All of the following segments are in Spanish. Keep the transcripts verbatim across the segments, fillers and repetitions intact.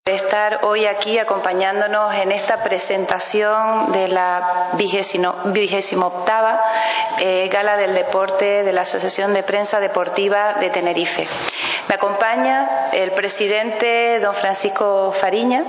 de estar hoy aquí acompañándonos en esta presentación de la vigésimo octava eh, Gala del Deporte de la Asociación de Prensa Deportiva de Tenerife. Me acompaña el presidente don Francisco Fariña.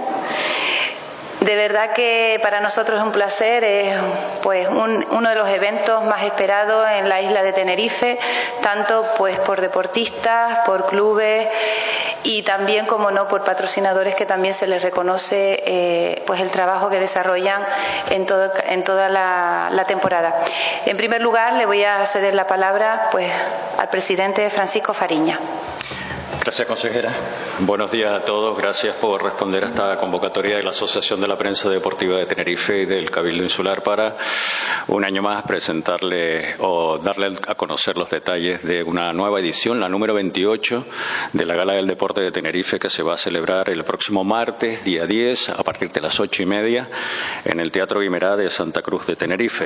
De verdad que para nosotros es un placer, es pues un, uno de los eventos más esperados en la isla de Tenerife, tanto pues por deportistas, por clubes y también, como no, por patrocinadores que también se les reconoce eh, pues el trabajo que desarrollan en, todo, en toda la, la temporada. En primer lugar, le voy a ceder la palabra pues al presidente Francisco Fariña. Gracias, consejera. Buenos días a todos. Gracias por responder a esta convocatoria de la Asociación de la Prensa Deportiva de Tenerife y del Cabildo Insular para un año más presentarle o darle a conocer los detalles de una nueva edición, la número veintiocho de la Gala del Deporte de Tenerife, que se va a celebrar el próximo martes, día diez, a partir de las ocho y media, en el Teatro Guimerá de Santa Cruz de Tenerife.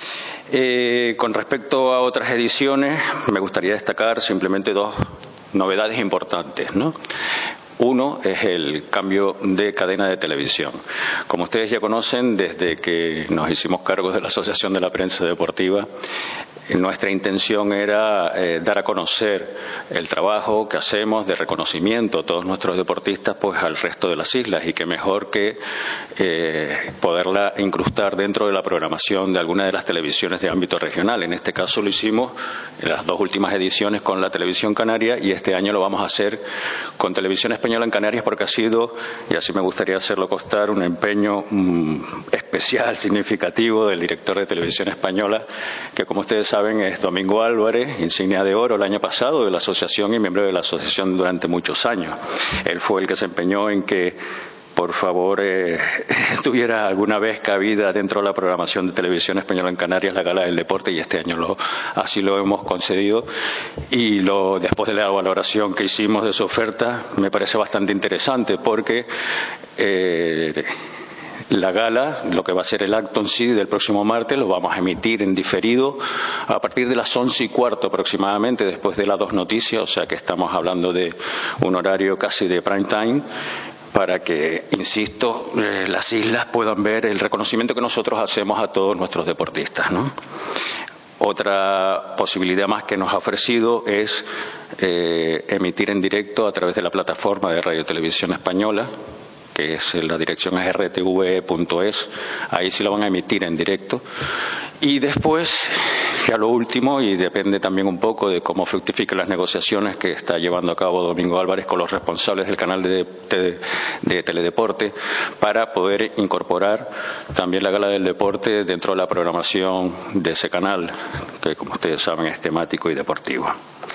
Eh, con respecto a otras ediciones, me gustaría destacar simplemente dos novedades importantes, ¿no? Uno es el cambio de cadena de televisión. Como ustedes ya conocen, desde que nos hicimos cargo de la Asociación de la Prensa Deportiva, nuestra intención era eh, dar a conocer el trabajo que hacemos de reconocimiento a todos nuestros deportistas pues al resto de las islas, y que mejor que eh, poderla incrustar dentro de la programación de alguna de las televisiones de ámbito regional. En este caso lo hicimos en las dos últimas ediciones con la Televisión Canaria, y este año lo vamos a hacer con Televisión Española en Canarias, porque ha sido, y así me gustaría hacerlo constar, un empeño mmm, especial, significativo del director de Televisión Española, que como ustedes saben es Domingo Álvarez, insignia de oro el año pasado de la asociación y miembro de la asociación durante muchos años. Él fue el que se empeñó en que por favor eh, tuviera alguna vez cabida dentro de la programación de Televisión Española en Canarias la Gala del Deporte, y este año lo, así lo hemos concedido. Y lo, después de la valoración que hicimos de su oferta, me parece bastante interesante, porque eh, la gala, lo que va a ser el acto en sí del próximo martes, lo vamos a emitir en diferido a partir de las once y cuarto aproximadamente, después de las dos noticias, o sea que estamos hablando de un horario casi de prime time, para que, insisto, eh, las islas puedan ver el reconocimiento que nosotros hacemos a todos nuestros deportistas, ¿no? Otra posibilidad más que nos ha ofrecido es eh, emitir en directo a través de la plataforma de Radio Televisión Española, que es la dirección es r t v punto es, ahí sí lo van a emitir en directo. Y después, ya lo último, y depende también un poco de cómo fructifiquen las negociaciones que está llevando a cabo Domingo Álvarez con los responsables del canal de, de, de Teledeporte, para poder incorporar también la Gala del Deporte dentro de la programación de ese canal, que como ustedes saben es temático y deportivo.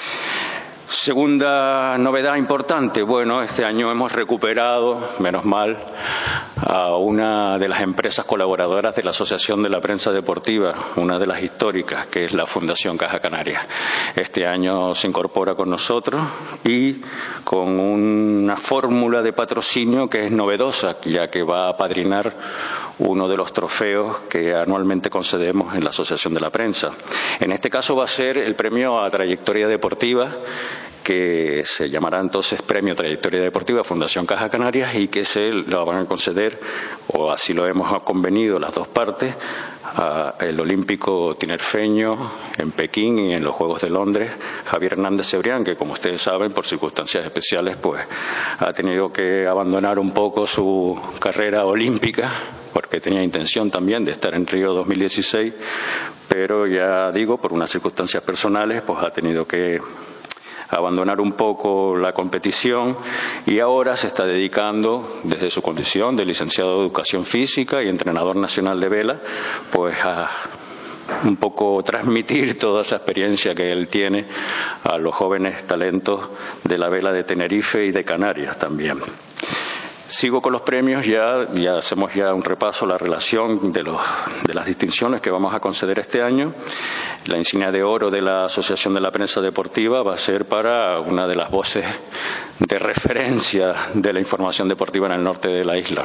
Segunda novedad importante, bueno, este año hemos recuperado, menos mal, a una de las empresas colaboradoras de la Asociación de la Prensa Deportiva, una de las históricas, que es la Fundación Caja Canaria. Este año se incorpora con nosotros y con una fórmula de patrocinio que es novedosa, ya que va a apadrinar uno de los trofeos que anualmente concedemos en la Asociación de la Prensa. En este caso va a ser el premio a trayectoria deportiva, que se llamará entonces Premio Trayectoria Deportiva Fundación Caja Canarias, y que se lo van a conceder, o así lo hemos convenido las dos partes, al olímpico tinerfeño en Pekín y en los Juegos de Londres, Javier Hernández Cebrián, que como ustedes saben, por circunstancias especiales, pues ha tenido que abandonar un poco su carrera olímpica, porque tenía intención también de estar en Río dos mil dieciséis, pero ya digo, por unas circunstancias personales, pues ha tenido que abandonar un poco la competición, y ahora se está dedicando, desde su condición de licenciado de Educación Física y entrenador nacional de vela, pues a un poco transmitir toda esa experiencia que él tiene a los jóvenes talentos de la vela de Tenerife y de Canarias también. Sigo con los premios, ya, ya hacemos ya un repaso a la relación de, los, de las distinciones que vamos a conceder este año. La insignia de oro de la Asociación de la Prensa Deportiva va a ser para una de las voces de referencia de la información deportiva en el norte de la isla,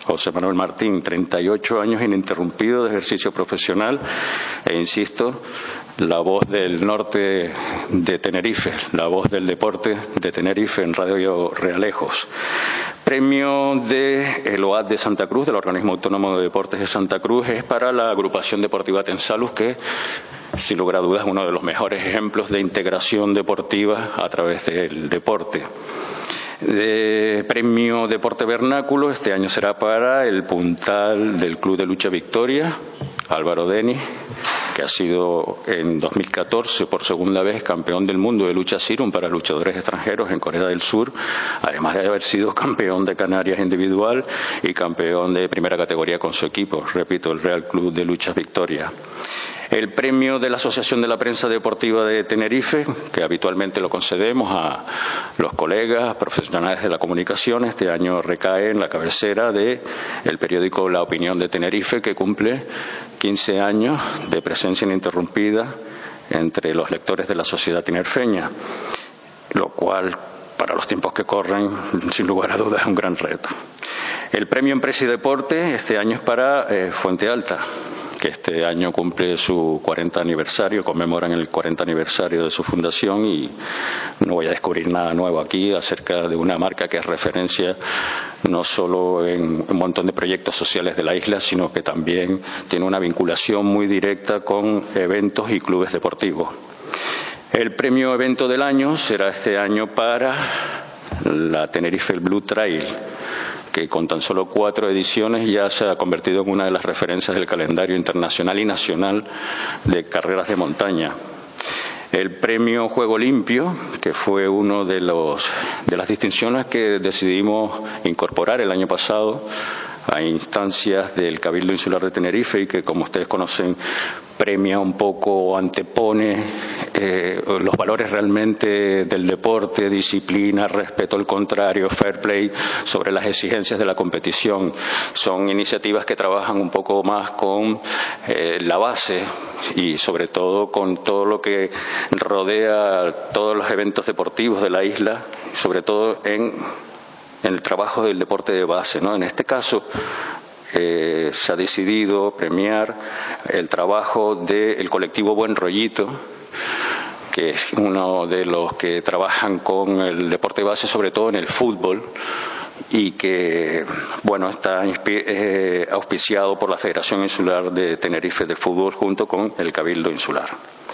José Manuel Martín, treinta y ocho años ininterrumpidos de ejercicio profesional e, insisto, la voz del norte de Tenerife, la voz del deporte de Tenerife en Radio Realejos. Premio de el O A D de Santa Cruz, del Organismo Autónomo de Deportes de Santa Cruz, es para la agrupación deportiva Tensalus, que sin lugar a dudas es uno de los mejores ejemplos de integración deportiva a través del deporte. De premio Deporte Vernáculo, este año será para el puntal del Club de Lucha Victoria, Álvaro Denis, que ha sido en dos mil catorce por segunda vez campeón del mundo de lucha Sirum para luchadores extranjeros en Corea del Sur, además de haber sido campeón de Canarias individual y campeón de primera categoría con su equipo, repito, el Real Club de Lucha Victoria. El premio de la Asociación de la Prensa Deportiva de Tenerife, que habitualmente lo concedemos a los colegas profesionales de la comunicación, este año recae en la cabecera del periódico La Opinión de Tenerife, que cumple quince años de presencia ininterrumpida entre los lectores de la sociedad tinerfeña, lo cual, para los tiempos que corren, sin lugar a dudas, es un gran reto. El premio Empresa y Deporte este año es para eh, Fuente Alta, que este año cumple su cuarenta aniversario, conmemoran el cuarenta aniversario de su fundación, y no voy a descubrir nada nuevo aquí acerca de una marca que es referencia no solo en un montón de proyectos sociales de la isla, sino que también tiene una vinculación muy directa con eventos y clubes deportivos. El premio Evento del Año será este año para la Tenerife Blue Trail, que con tan solo cuatro ediciones ya se ha convertido en una de las referencias del calendario internacional y nacional de carreras de montaña. El premio Juego Limpio, que fue uno de los de las distinciones que decidimos incorporar el año pasado a instancias del Cabildo Insular de Tenerife, y que, como ustedes conocen, premia un poco, antepone eh, los valores realmente del deporte, disciplina, respeto al contrario, fair play, sobre las exigencias de la competición. Son iniciativas que trabajan un poco más con eh, la base y sobre todo con todo lo que rodea todos los eventos deportivos de la isla, sobre todo en en el trabajo del deporte de base, ¿no? En este caso eh, se ha decidido premiar el trabajo del colectivo Buen Rollito, que es uno de los que trabajan con el deporte de base, sobre todo en el fútbol, y que, bueno, está eh, auspiciado por la Federación Insular de Tenerife de Fútbol junto con el Cabildo Insular.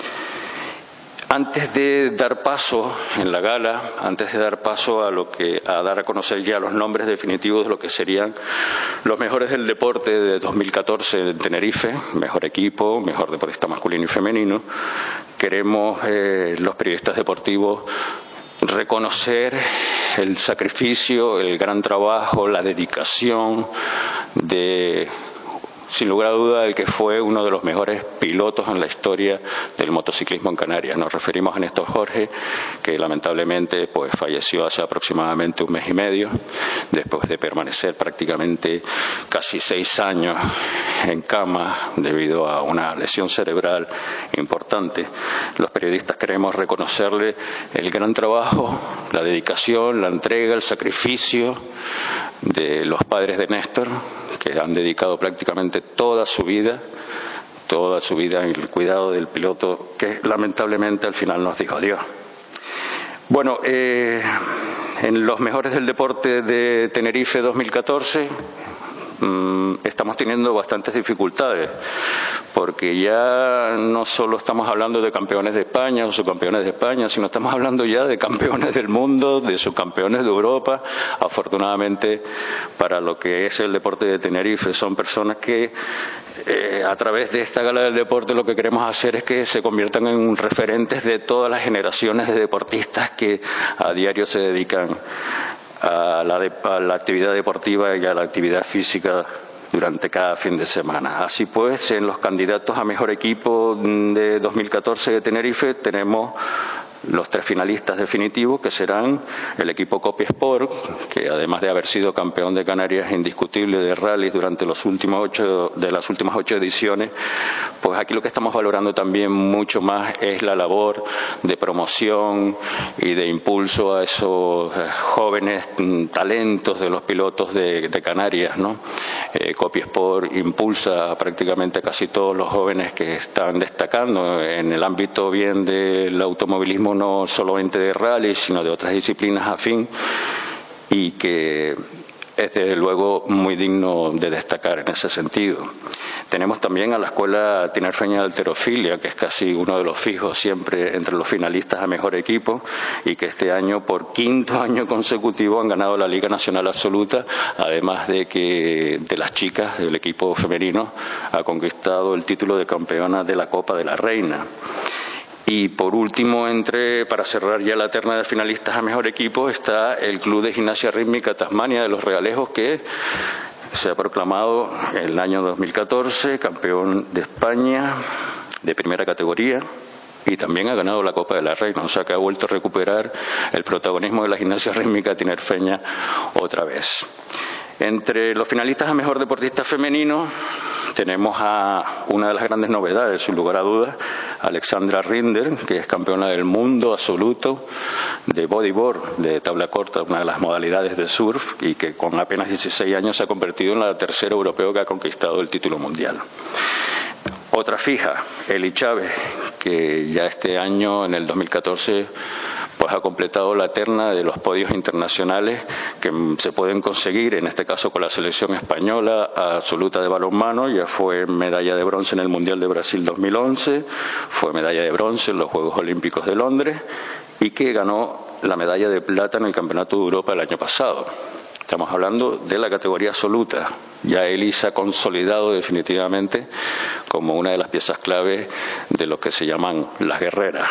Antes de dar paso en la gala, antes de dar paso a lo que a dar a conocer ya los nombres definitivos de lo que serían los mejores del deporte de dos mil catorce en Tenerife, mejor equipo, mejor deportista masculino y femenino, queremos eh, los periodistas deportivos reconocer el sacrificio, el gran trabajo, la dedicación de, sin lugar a duda, el que fue uno de los mejores pilotos en la historia del motociclismo en Canarias. Nos referimos a Néstor Jorge, que lamentablemente pues falleció hace aproximadamente un mes y medio, después de permanecer prácticamente casi seis años en cama debido a una lesión cerebral importante. Los periodistas queremos reconocerle el gran trabajo, la dedicación, la entrega, el sacrificio de los padres de Néstor, que han dedicado prácticamente toda su vida, toda su vida en el cuidado del piloto, que lamentablemente al final nos dijo adiós. Bueno, eh, en los mejores del deporte de Tenerife dos mil catorce mmm, estamos teniendo bastantes dificultades, porque ya no solo estamos hablando de campeones de España o subcampeones de España, sino estamos hablando ya de campeones del mundo, de subcampeones de Europa. Afortunadamente, para lo que es el deporte de Tenerife, son personas que eh, a través de esta gala del deporte lo que queremos hacer es que se conviertan en referentes de todas las generaciones de deportistas que a diario se dedican a la, de, a la actividad deportiva y a la actividad física durante cada fin de semana. Así pues, en los candidatos a mejor equipo de dos mil catorce de Tenerife tenemos los tres finalistas definitivos, que serán el equipo Copia Sport, que además de haber sido campeón de Canarias indiscutible de rallies durante los últimos ocho, de las últimas ocho ediciones, pues aquí lo que estamos valorando también mucho más es la labor de promoción y de impulso a esos jóvenes talentos de los pilotos de, de Canarias, ¿no? Eh, Copia Sport impulsa a prácticamente casi todos los jóvenes que están destacando en el ámbito bien del automovilismo, no solamente de rally, sino de otras disciplinas afín, y que es desde luego muy digno de destacar en ese sentido. Tenemos también a la Escuela Tinerfeña de Halterofilia, que es casi uno de los fijos siempre entre los finalistas a mejor equipo, y que este año, por quinto año consecutivo, han ganado la Liga Nacional Absoluta, además de que de las chicas del equipo femenino ha conquistado el título de campeona de la Copa de la Reina. Y por último, entre, para cerrar ya la terna de finalistas a mejor equipo, está el Club de Gimnasia Rítmica Tasmania de Los Realejos, que se ha proclamado en el año dos mil catorce campeón de España de primera categoría y también ha ganado la Copa de la Reina, o sea que ha vuelto a recuperar el protagonismo de la gimnasia rítmica tinerfeña otra vez. Entre los finalistas a mejor deportista femenino tenemos a una de las grandes novedades, sin lugar a dudas, Alexandra Rinder, que es campeona del mundo absoluto de bodyboard, de tabla corta, una de las modalidades de surf, y que con apenas dieciséis años se ha convertido en la tercera europea que ha conquistado el título mundial. Otra fija, Eli Chávez, que ya este año, en el dos mil catorce, pues ha completado la terna de los podios internacionales que se pueden conseguir, en este caso con la selección española absoluta de balonmano. Ya fue medalla de bronce en el Mundial de Brasil dos mil once, fue medalla de bronce en los Juegos Olímpicos de Londres y que ganó la medalla de plata en el Campeonato de Europa el año pasado. Estamos hablando de la categoría absoluta. Ya Eli se ha consolidado definitivamente como una de las piezas clave de lo que se llaman las guerreras.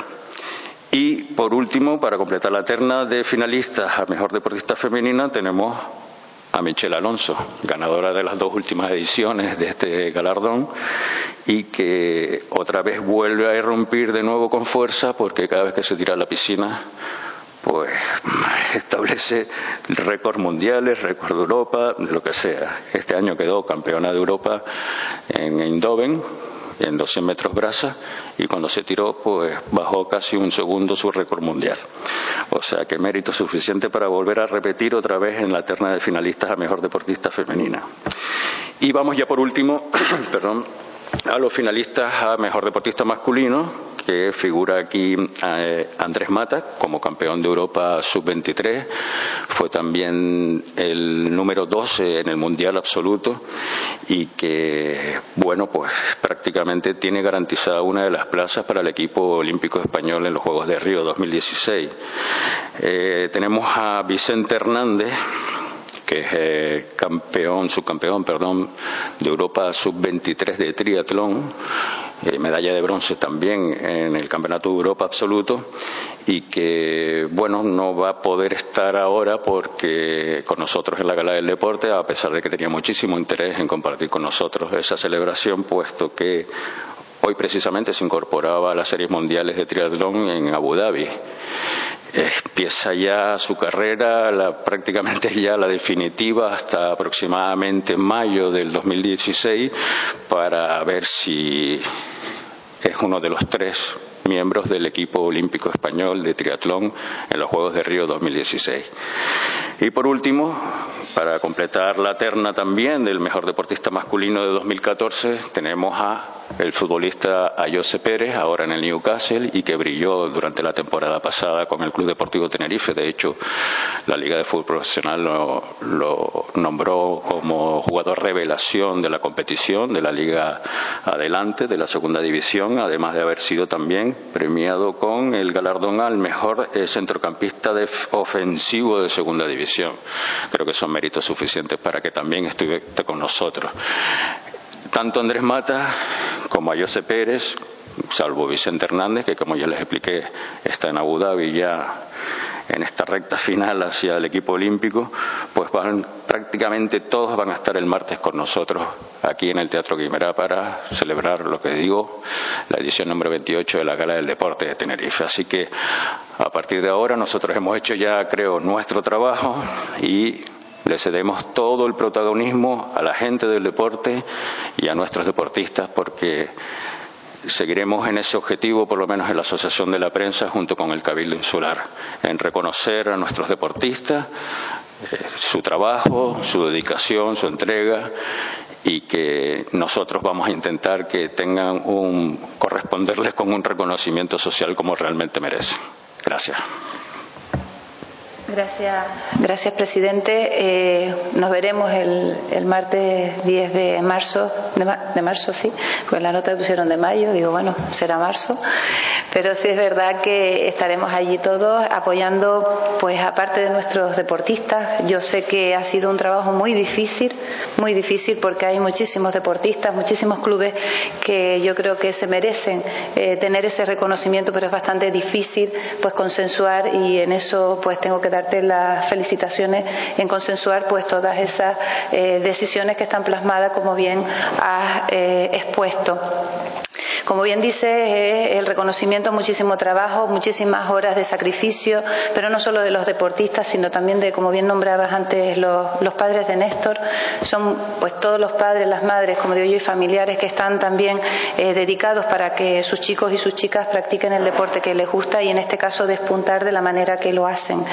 Y por último, para completar la terna de finalistas a mejor deportista femenina, tenemos a Michelle Alonso, ganadora de las dos últimas ediciones de este galardón, y que otra vez vuelve a irrumpir de nuevo con fuerza, porque cada vez que se tira a la piscina, pues establece récords mundiales, récords de Europa, de lo que sea. Este año quedó campeona de Europa en Eindhoven, en los cien metros brasa, y cuando se tiró, pues bajó casi un segundo su récord mundial. O sea que mérito suficiente para volver a repetir otra vez en la terna de finalistas a mejor deportista femenina. Y vamos ya por último, perdón, a los finalistas a mejor deportista masculino, que figura aquí eh, Andrés Mata como campeón de Europa sub veintitrés, fue también el número doce en el Mundial absoluto y que, bueno, pues prácticamente tiene garantizada una de las plazas para el equipo olímpico español en los Juegos de Río dos mil dieciséis. Eh, tenemos a Vicente Hernández, que es eh, campeón, subcampeón, perdón, de Europa sub veintitrés de triatlón, eh, medalla de bronce también en el Campeonato de Europa absoluto, y que, bueno, no va a poder estar ahora porque con nosotros en la Gala del Deporte, a pesar de que tenía muchísimo interés en compartir con nosotros esa celebración, puesto que hoy precisamente se incorporaba a las series mundiales de triatlón en Abu Dhabi. Empieza ya su carrera, la, prácticamente ya la definitiva, hasta aproximadamente mayo del dos mil dieciséis, para ver si es uno de los tres miembros del equipo olímpico español de triatlón en los Juegos de Río dos mil dieciséis. Y por último, para completar la terna también del mejor deportista masculino de dos mil catorce, tenemos a el futbolista Ayose Pérez, ahora en el Newcastle, y que brilló durante la temporada pasada con el Club Deportivo Tenerife. De hecho, la Liga de Fútbol Profesional lo, lo nombró como jugador revelación de la competición, de la Liga Adelante, de la segunda división, además de haber sido también premiado con el galardón al mejor eh, centrocampista de ofensivo de segunda división. Creo que son méritos suficientes para que también estuviera con nosotros. Tanto Andrés Mata como Ayose Pérez salvo Vicente Hernández, que como ya les expliqué está en Abu Dhabi ya en esta recta final hacia el equipo olímpico, pues van, prácticamente todos van a estar el martes con nosotros aquí en el Teatro Guimerá para celebrar, lo que digo, la edición número veintiocho de la Gala del Deporte de Tenerife. Así que a partir de ahora nosotros hemos hecho ya, creo, nuestro trabajo y le cedemos todo el protagonismo a la gente del deporte y a nuestros deportistas, porque seguiremos en ese objetivo, por lo menos en la Asociación de la Prensa, junto con el Cabildo Insular, en reconocer a nuestros deportistas, eh, su trabajo, su dedicación, su entrega, y que nosotros vamos a intentar que tengan un, corresponderles con un reconocimiento social como realmente merecen. Gracias. Gracias, gracias presidente. Eh, nos veremos el, el martes diez de marzo, de, de marzo sí, pues la nota que pusieron de mayo, digo bueno, será marzo, pero sí es verdad que estaremos allí todos apoyando, pues aparte de nuestros deportistas. Yo sé que ha sido un trabajo muy difícil, muy difícil porque hay muchísimos deportistas, muchísimos clubes que yo creo que se merecen eh, tener ese reconocimiento, pero es bastante difícil pues consensuar, y en eso pues tengo que darte las felicitaciones en consensuar pues todas esas eh, decisiones que están plasmadas, como bien has eh, expuesto. Como bien dice, eh, el reconocimiento, muchísimo trabajo, muchísimas horas de sacrificio, pero no solo de los deportistas, sino también de, como bien nombrabas antes, los, los padres de Néstor. Son pues todos los padres, las madres, como digo yo, y familiares que están también eh, dedicados para que sus chicos y sus chicas practiquen el deporte que les gusta, y en este caso despuntar de la manera que lo hacen.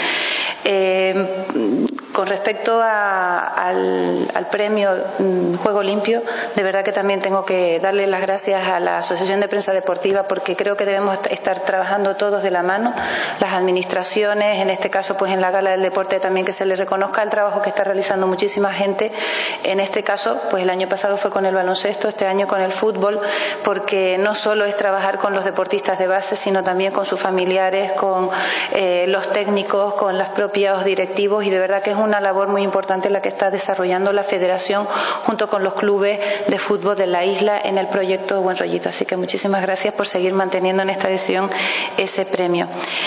Eh, con respecto a, al, al premio mm, Juego Limpio, de verdad que también tengo que darle las gracias a la Asociación de Prensa Deportiva, porque creo que debemos estar trabajando todos de la mano, las administraciones, en este caso pues en la Gala del Deporte también, que se les reconozca el trabajo que está realizando muchísima gente. En este caso pues el año pasado fue con el baloncesto, este año con el fútbol, porque no solo es trabajar con los deportistas de base, sino también con sus familiares, con eh, los técnicos, con los propios directivos, y de verdad que es una labor muy importante la que está desarrollando la Federación junto con los clubes de fútbol de la isla en el proyecto Buen Rollito. Así que muchísimas gracias por seguir manteniendo en esta edición ese premio.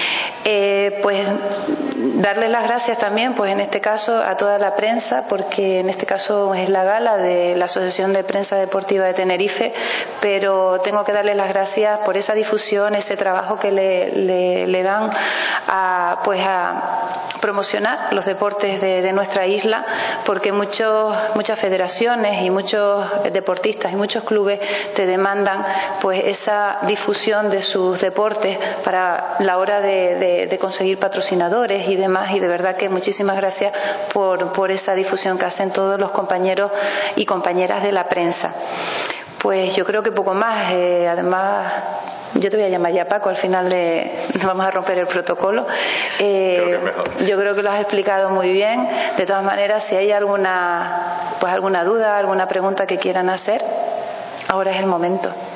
Eh, pues darles las gracias también, pues en este caso a toda la prensa, porque en este caso es la gala de la Asociación de Prensa Deportiva de Tenerife, pero tengo que darles las gracias por esa difusión, ese trabajo que le, le, le dan a, pues a promocionar los deportes de, de nuestra isla, porque muchos, muchas federaciones y muchos deportistas y muchos clubes te demandan pues esa difusión de sus deportes para la hora de, de De, de conseguir patrocinadores y demás, y de verdad que muchísimas gracias por, por esa difusión que hacen todos los compañeros y compañeras de la prensa. Pues yo creo que poco más. Eh, además, yo te voy a llamar ya Paco, al final de vamos a romper el protocolo. Eh, creo que es mejor. Yo creo que lo has explicado muy bien. De todas maneras, si hay alguna, pues alguna duda, alguna pregunta que quieran hacer, ahora es el momento.